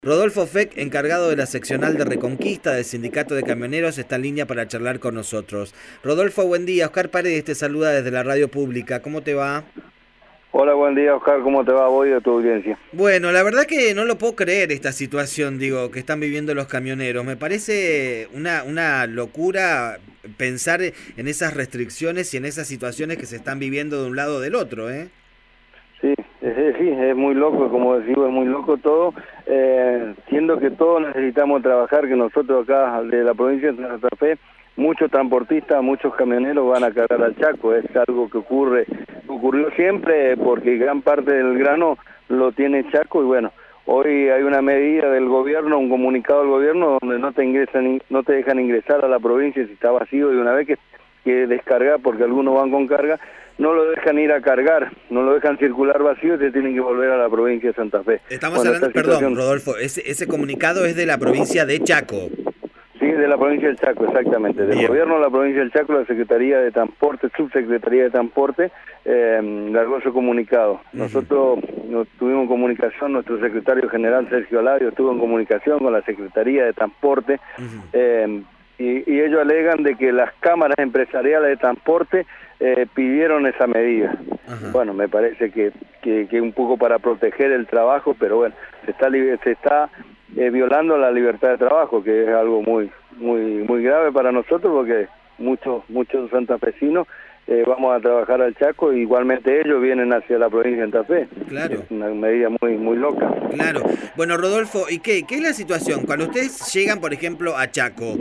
Rodolfo Feck, encargado de la seccional de Reconquista del Sindicato de Camioneros, está en línea para charlar con nosotros. Rodolfo, buen día. Oscar Paredes te saluda desde la radio pública. ¿Cómo te va? Hola, buen día, Oscar. ¿Cómo te va vos y a tu audiencia? Bueno, la verdad que no lo puedo creer esta situación, que están viviendo los camioneros. Me parece una locura pensar en esas restricciones y en esas situaciones que se están viviendo de un lado o del otro, ¿eh? Sí, es muy loco, como decimos, es muy loco todo, siendo que todos necesitamos trabajar, que nosotros acá de la provincia de Santa Fe, muchos transportistas, muchos camioneros van a cargar al Chaco. Es algo que ocurrió siempre, porque gran parte del grano lo tiene Chaco. Y bueno, hoy hay una medida del gobierno, un comunicado del gobierno donde no te dejan ingresar a la provincia si está vacío, y una vez que descargar, porque algunos van con carga, no lo dejan ir a cargar, no lo dejan circular vacío y te tienen que volver a la provincia de Santa Fe. Estamos hablando, perdón, Rodolfo, ese comunicado es de la provincia de Chaco. Sí, de la provincia del Chaco, exactamente. Del gobierno de la provincia del Chaco, la Secretaría de Transporte, Subsecretaría de Transporte, largó su comunicado. Nosotros tuvimos comunicación, nuestro secretario general Sergio Aladio estuvo en comunicación con la Secretaría de Transporte, y ellos alegan de que las cámaras empresariales de transporte pidieron esa medida. Bueno, me parece que un poco para proteger el trabajo, pero bueno, se está violando la libertad de trabajo, que es algo muy grave para nosotros, porque muchos santafesinos vamos a trabajar al Chaco, y igualmente ellos vienen hacia la provincia de Santa Fe. Claro. Es una medida muy loca. Claro. Bueno, Rodolfo, ¿y qué es la situación? Cuando ustedes llegan, por ejemplo, a Chaco,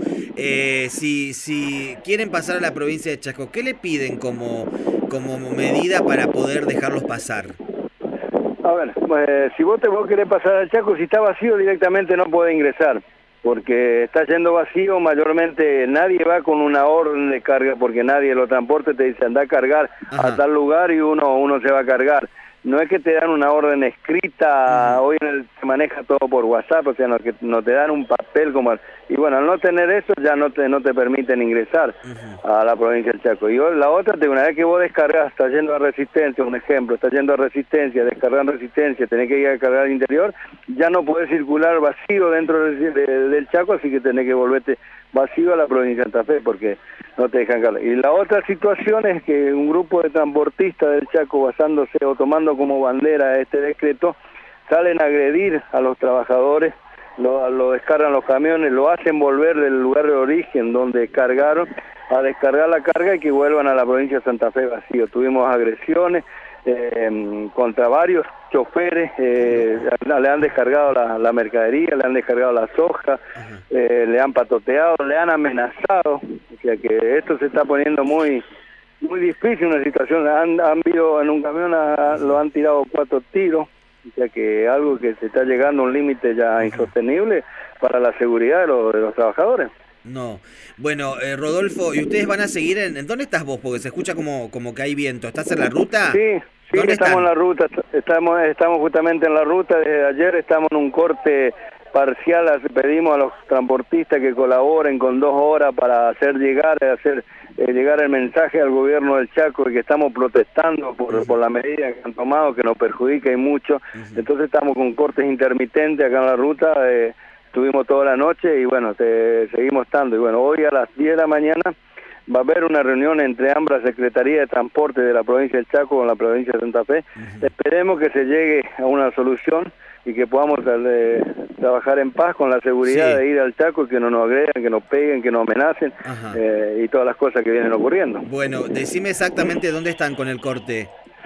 si quieren pasar a la provincia de Chaco, ¿qué le piden como medida para poder dejarlos pasar? A ver, si vos querés pasar al Chaco, si está vacío directamente no podés ingresar, porque está yendo vacío. Mayormente nadie va con una orden de carga, porque nadie lo transporte, te dice anda a cargar a tal lugar y uno se va a cargar. No es que te dan una orden escrita, hoy se maneja todo por WhatsApp, o sea, no te dan un papel como... Y bueno, al no tener eso ya no te permiten ingresar a la provincia del Chaco. Y la otra, una vez que vos descargas, estás yendo a Resistencia, un ejemplo, estás yendo a Resistencia, descargar en Resistencia, tenés que ir a cargar al interior, ya no podés circular vacío dentro del Chaco, así que tenés que volverte vacío a la provincia de Santa Fe, porque no te dejan cargar. Y la otra situación es que un grupo de transportistas del Chaco, basándose o tomando como bandera este decreto, salen a agredir a los trabajadores, lo descargan los camiones, lo hacen volver del lugar de origen donde cargaron a descargar la carga y que vuelvan a la provincia de Santa Fe vacío. Tuvimos agresiones contra varios choferes, le han descargado la mercadería, le han descargado la soja, le han patoteado, le han amenazado. O sea que esto se está poniendo muy difícil, una situación. Han visto en un camión, lo han tirado 4 tiros, o sea que algo que se está llegando a un límite ya insostenible para la seguridad de los trabajadores. No. Bueno, Rodolfo, ¿y ustedes van a seguir en dónde estás vos? Porque se escucha como que hay viento. ¿Estás en la ruta? Sí, estamos en la ruta, estamos justamente en la ruta. Desde ayer estamos en un corte parcial. Pedimos a los transportistas que colaboren con 2 horas para hacer llegar el mensaje al gobierno del Chaco, de que estamos protestando por la medida que han tomado, que nos perjudica y mucho. Entonces estamos con cortes intermitentes acá en la ruta. Estuvimos toda la noche y bueno, seguimos estando. Y bueno, hoy a las 10 de la mañana va a haber una reunión entre ambas Secretarías de Transporte de la provincia del Chaco con la provincia de Santa Fe. Esperemos que se llegue a una solución y que podamos trabajar en paz con la seguridad de ir al Chaco, y que no nos agredan, que nos peguen, que nos amenacen, y todas las cosas que vienen ocurriendo. Bueno, decime exactamente dónde están con el corte.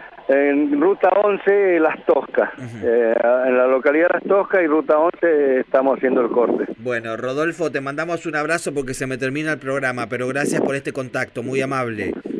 En Ruta 11, Las Toscas, en la localidad de Las Toscas y Ruta 11 estamos haciendo el corte. Bueno, Rodolfo, te mandamos un abrazo porque se me termina el programa, pero gracias por este contacto, muy amable.